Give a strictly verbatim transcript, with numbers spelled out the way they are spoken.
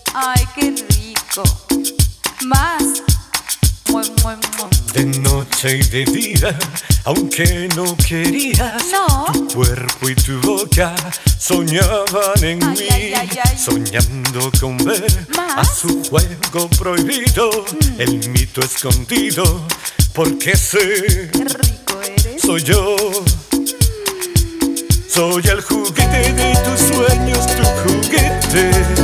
Ay, qué rico. Más. Muy, muy, muy. De noche y de día, aunque no querías, No. tu cuerpo y tu boca soñaban en Ay, mí, ay, ay, ay. soñando con ver ¿Más? a su juego prohibido, Mm. el mito escondido, porque sé, Qué rico eres. soy yo. Soy el juguete de tus sueños, tu juguete.